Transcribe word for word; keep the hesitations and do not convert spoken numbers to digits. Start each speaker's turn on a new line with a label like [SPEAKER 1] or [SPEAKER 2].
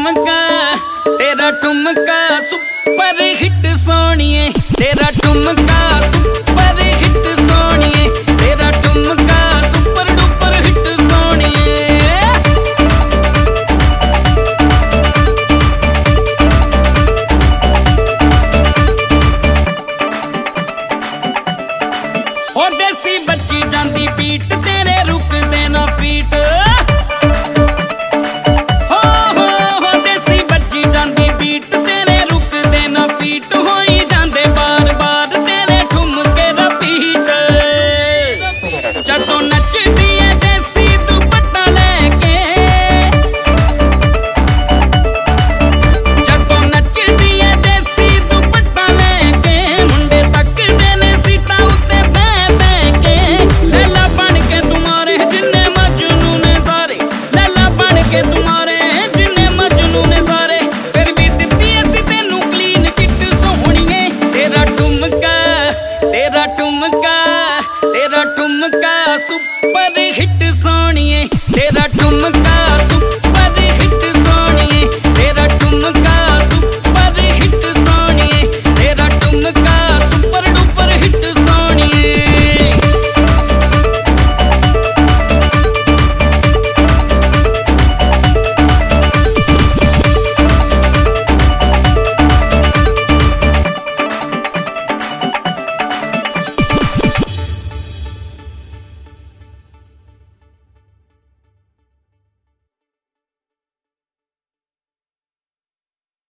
[SPEAKER 1] ठुमका तेरा ठुमका सुपर हिट सोनिए, तेरा ठुमका सुपर हिट सोनिए, तेरा ठुमका सुपर डुपर हिट सोनिए। ओ देसी बच्ची जांदी बीट तेरे रुक देना फीट, जदों नचदी है देसी दुपट्टा लेके, जदों नचदी है देसी दुपट्टा लेके, मुंडे तकदे ने सीटां उत्ते बैठ बैठ के। लैला बन के तुम्हारे जिन्ने मजनू ने सारे, लैला बन के तुम्हारे जिन्ने मजनू ने सारे, फिर भी दित्ती असीं तैनूं क्लीन चिट सोहणीए। तेरा ठुमका तेरा ठुमका तेरा ठुमका सुपर हिट सोनिए, तेरा ठुमका